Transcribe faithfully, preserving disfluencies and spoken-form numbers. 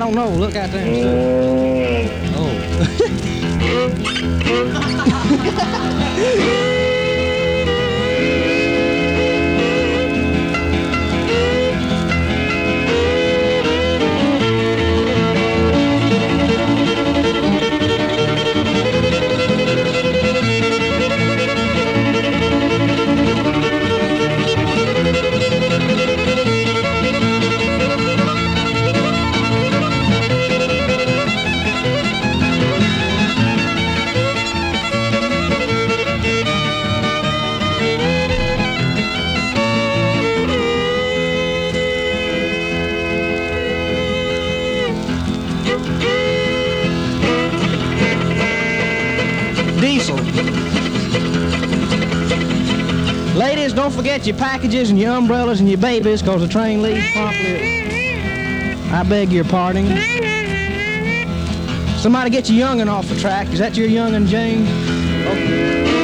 don't know. Look out there and stuff. Oh. Diesel. Ladies, don't forget your packages and your umbrellas and your babies, because the train leaves promptly. I beg your pardon. Somebody get your young'un off the track. Is that your young'un, James? Okay.